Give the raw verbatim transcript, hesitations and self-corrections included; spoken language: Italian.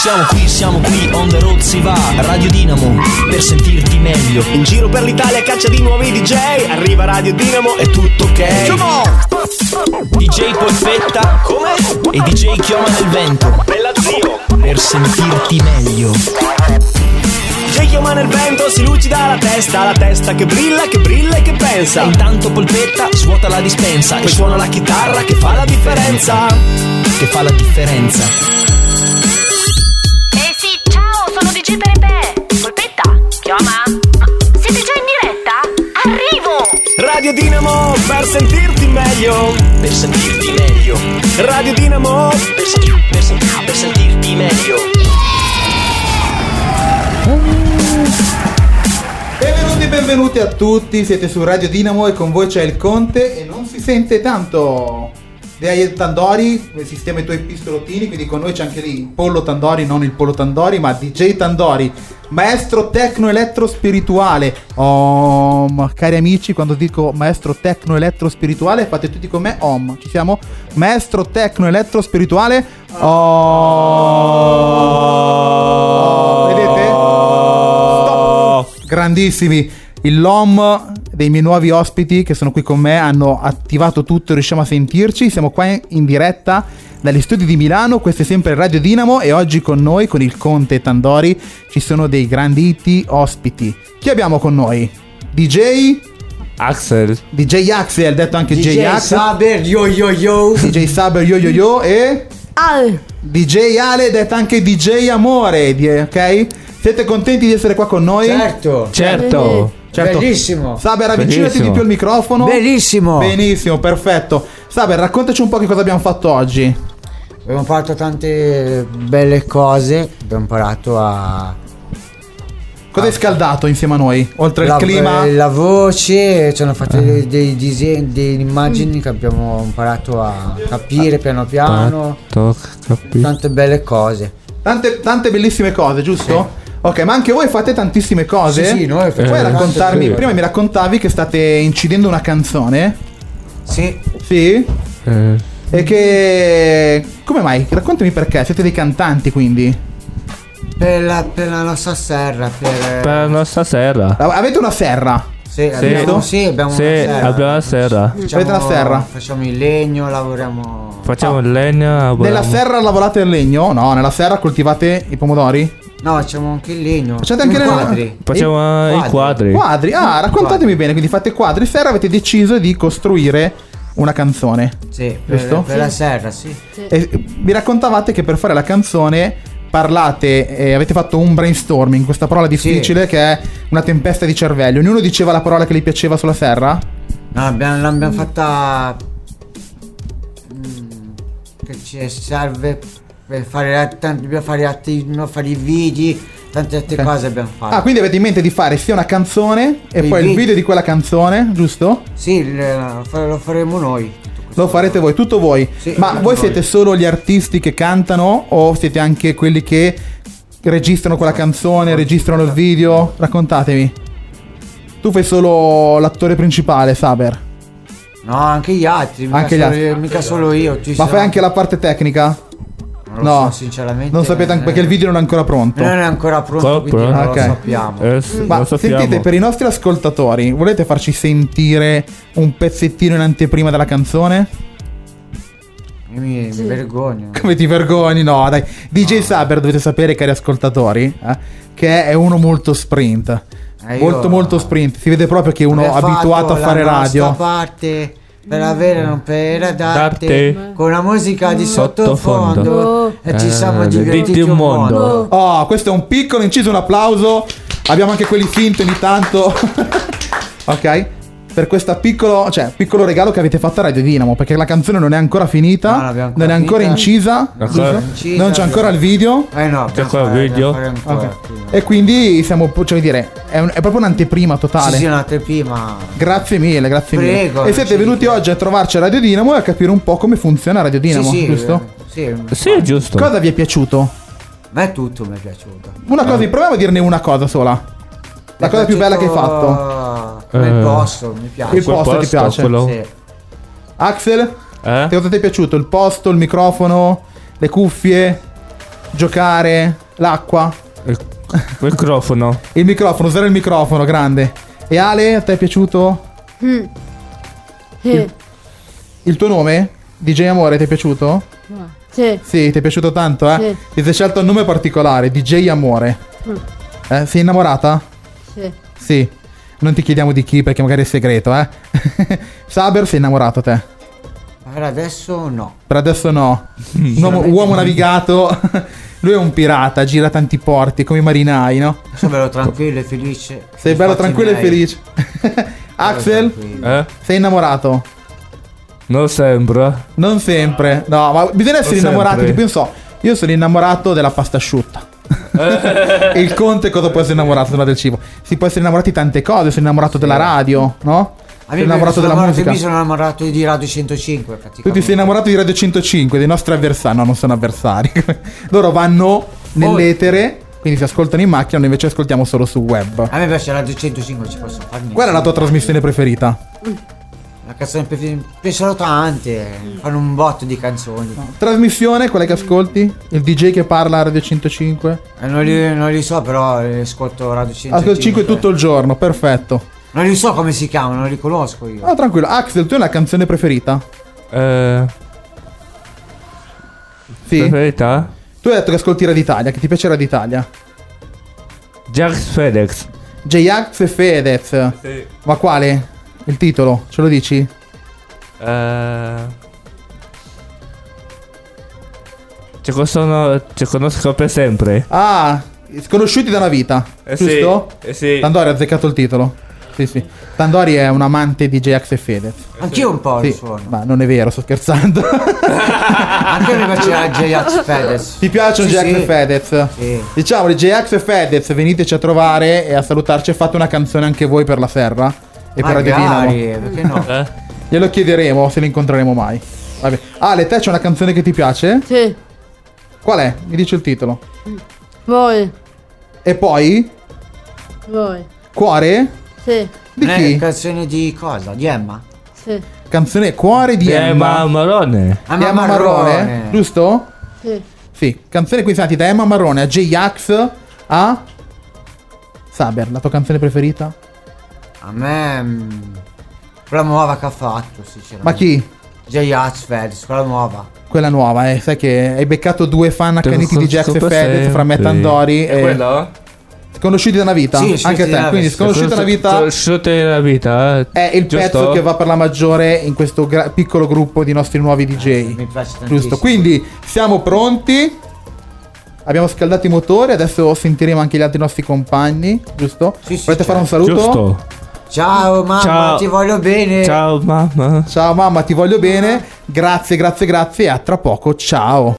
Siamo qui, siamo qui, on the road si va. Radio Dinamo, per sentirti meglio. In giro per l'Italia caccia di nuovi D J. Arriva Radio Dinamo, è tutto ok. Come on! D J Polpetta. Come? E D J Chioma nel vento. Bella zio. Per sentirti meglio. D J Chioma nel vento, si lucida la testa. La testa che brilla, che brilla e che pensa. E intanto Polpetta svuota la dispensa. Poi suona la chitarra che fa la differenza. Che fa la differenza. Eh sì, ciao, sono D J Pepe. Polpetta, Chioma. Siete già in diretta? Arrivo! Radio Dinamo, per sentirti meglio. Per sentirti meglio. Radio Dinamo, Per, sen- per, sen- per sentirti meglio. Benvenuti, benvenuti a tutti, siete su Radio Dinamo e con voi c'è il Conte e non si sente tanto. Dei Tandori, sistema i tuoi pistolottini, quindi con noi c'è anche lì il Pollo Tandori, non il Pollo Tandori, ma D J Tandori, maestro tecno elettro spirituale. Om, cari amici, quando dico maestro tecno elettro spirituale, fate tutti con me Om. Ci siamo? Maestro tecno elettro spirituale. Om. Vedete? Stop. Grandissimi. Il L O M dei miei nuovi ospiti che sono qui con me hanno attivato tutto, riusciamo a sentirci. Siamo qua in diretta dagli studi di Milano, questo è sempre Radio Dinamo e oggi con noi, con il Conte Tandori, ci sono dei granditi ospiti. Chi abbiamo con noi? D J Axel, D J Axel, detto anche D J J Axel, Saber, yo yo yo, D J Saber, yo yo yo e Ale. D J Ale, detto anche D J Amore, di- ok? Siete contenti di essere qua con noi? certo, certo. Certo. bellissimo, Saber, avvicinati Bellissimo. di più al microfono. bellissimo. Benissimo, perfetto. Saber, raccontaci un po' che cosa abbiamo fatto oggi. Abbiamo fatto tante belle cose, abbiamo imparato a Cosa hai scaldato insieme a noi? Oltre la, il clima? la voce, ci hanno fatto dei, dei disegni, delle immagini che abbiamo imparato a capire piano piano, Fatto capire. tante belle cose. Tante, tante bellissime cose, giusto? Ok, ma anche voi fate tantissime cose? Sì, sì, noi facciamo Puoi tante raccontarmi? cose. Prima mi raccontavi che state incidendo una canzone. Sì, Sì? Eh, E che... Come mai? Raccontami perché. Siete dei cantanti, quindi. per la, per la nostra serra, per, per la nostra serra. Avete una serra? sì, abbiamo, sì, abbiamo Sì, una serra. abbiamo la serra. Facciamo- Avete una serra? Facciamo il legno, lavoriamo. Facciamo Ah. il legno. Nella lavoriamo. serra lavorate il legno? No, nella serra coltivate i pomodori? No, facciamo anche il legno. Facciate anche i le- quadri. Facciamo I i quadri. Quadri? Ah, raccontatemi bene, quindi fate quadri. Serra avete deciso di costruire una canzone. Sì, per, Giusto? per la serra, sì. E vi raccontavate che per fare la canzone parlate, eh, avete fatto un brainstorming, questa parola difficile che è una tempesta di cervelli. Ognuno diceva la parola che gli piaceva sulla serra? No, abbiamo, l'abbiamo fatta. mm, Che ci serve per fare tanti, dobbiamo fare atti, no, fare i video, tante altre Ok. cose abbiamo fatto. Ah, quindi avete in mente di fare sia una canzone e Il poi il video. video di quella canzone, giusto? Sì, lo, fa- lo faremo noi. tutto questo. Lo farete voi, tutto voi. Sì, Ma tutto voi noi. siete solo gli artisti che cantano o siete anche quelli che registrano quella canzone, registrano il video? Raccontatemi. Tu fai solo l'attore principale, Saber. No, anche gli altri. Mica, Anche gli solo, altri. mica solo io. Ci Ma siamo- fai anche la parte tecnica? Non lo No, so, sinceramente. non sapete anche perché il video non è ancora pronto. Non è ancora pronto, Ancora quindi pronto? non Ok. lo sappiamo. Eh, sì, Ma lo sappiamo. sentite, per i nostri ascoltatori, volete farci sentire un pezzettino in anteprima della canzone? Io mi, mi vergogno. Come ti vergogni? No, dai. D J Saber, dovete sapere, cari ascoltatori, eh, che è uno molto sprint. Eh, io- Molto molto sprint. Si vede proprio che è uno Abbiamo abituato a fatto fare la radio. nostra parte per avere, non per Darti. darti, con la musica di sottofondo, Sottofondo. e ci siamo Eh, divertiti di un un mondo. mondo. Oh, questo è un piccolo inciso, un applauso. Abbiamo anche quelli finti ogni tanto. Ok? Per questo piccolo, cioè, piccolo regalo che avete fatto a Radio Dinamo, perché la canzone non è ancora finita, No, l'abbiamo ancora non è ancora finita. incisa, Ancora giusto? incisa, non c'è ancora il video. Eh no, C'è qua il fare- video? fare ancora Ok. prima. E quindi siamo, cioè vuol dire, è, un- è proprio un'anteprima totale. Sì, sì, un'anteprima. Grazie mille, grazie Prego, mille. E siete ci venuti dica. oggi a trovarci a Radio Dinamo e a capire un po' come funziona Radio Dinamo, sì, sì, giusto? eh, Sì, Sì, è giusto. Cosa vi è piaciuto? a me tutto mi è piaciuto. Una cosa, proviamo a dirne una cosa sola. La Mi è cosa più bella che hai piaciuto fatto. Il Eh. posto, mi piace. Il posto ti piace? quello- Sì. Axel, Eh? che cosa ti è piaciuto? Il posto, il microfono, le cuffie? giocare, l'acqua. Il microfono. Il microfono, usare il microfono, grande. E Ale, a te è piaciuto? Mm. Sì. Il tuo nome? D J Amore, ti è piaciuto? Sì. Sì, ti è piaciuto tanto, eh? Sì. Ti sei scelto un nome particolare, D J Amore. Mm. Eh, sei innamorata? Sì. Sì. Non ti chiediamo di chi perché magari è segreto, eh? Saber, sei innamorato te? Per adesso no. Per adesso no. Un uomo, uomo navigato. Lui è un pirata, gira tanti porti come i marinai, no? Sono bello tranquillo e felice. Sei bello Fatti tranquillo e miei. felice. Axel, Eh? sei innamorato? Non sembra. Non sempre. No, ma bisogna essere Non innamorati. sempre. Tipo, io so, io sono innamorato della pasta asciutta. E il Conte cosa può essere innamorato del cibo? Si può essere innamorati di tante cose. Sono innamorato della radio, no? A Sei me innamorato sono della innamorato- musica. Mi sono innamorato di Radio centocinque praticamente. Tu ti sei innamorato di Radio centocinque, dei nostri avversari. No, non sono avversari. Loro vanno nell'etere, quindi si ascoltano in macchina, noi invece ascoltiamo solo sul web. A me piace Radio centocinque, ci posso fare niente. Qual è la tua trasmissione preferita? La canzone preferita. Pensano tante. Fanno un botto di canzoni. Trasmissione, quella che ascolti? Il D J che parla a Radio centocinque? Eh, non, li, non li so, però eh, ascolto Radio centocinque. Ascolti cinque tutto il giorno, perfetto. Non li so come si chiamano, non li conosco io. No, tranquillo. Axel, tu hai una canzone preferita? Eh, Sì. preferita? Tu hai detto che ascolti Radio Italia, che ti piace Radio Italia. Jax Fedex. J-Ax e Fedez. Sì. Ma quale? Il titolo, ce lo dici? Eh, ci conoscono, ci conosco per sempre. Ah, sconosciuti da una vita, Eh giusto? sì, eh sì. Tandori ha azzeccato il titolo. Sì, sì. Tandori è un amante di J-Ax e Fedez. Anch'io un po' li Sì, suono. ma non è vero, sto scherzando. Anche a me piaceva J-Ax Fedez. Ti piacciono Sì, J-Ax sì. e Fedez? Sì. Diciamoli, J-Ax e Fedez, veniteci a trovare e a salutarci e fate una canzone anche voi per la Serra e per Radio Dinamo. Magari, perché no? Eh? Glielo chiederemo se li incontreremo mai. Vabbè. Ale, te c'è una canzone che ti piace? Sì. Qual è? Mi dice il titolo. Voi. E poi? Voi. Cuore? Sì. Di Non è chi? canzone di cosa? Di Emma? Sì. Canzone Cuore di Di Emma. Emma Marrone. Di Emma Marrone, giusto? Sì. Sì, canzone qui senti da Emma Marrone a J-Ax a Saber, la tua canzone preferita? A me... mm, quella nuova che ha fatto, sinceramente. Ma chi? J-Ax Fedez, quella nuova. Quella nuova, eh, sai che hai beccato due fan accaniti di J-Ax e Super Fedez fra me e sempre. Tandori È e quello? Sconosciuti da una vita? Sì, sconosciuti Anche a da te, una quindi vita. sconosciuti da una vita Conosciuti nella vita, eh. è il Giusto? pezzo che va per la maggiore in questo gra- piccolo gruppo di nostri nuovi D J. Mi piace tantissimo. Giusto, quindi siamo pronti. Abbiamo scaldato i motori, adesso sentiremo anche gli altri nostri compagni, giusto? Sì, sì, Volete fare un certo. saluto? Giusto. Ciao mamma, Ciao. ti voglio bene. Ciao mamma. Ciao mamma, ti voglio bene. Grazie, grazie, grazie e a tra poco. Ciao.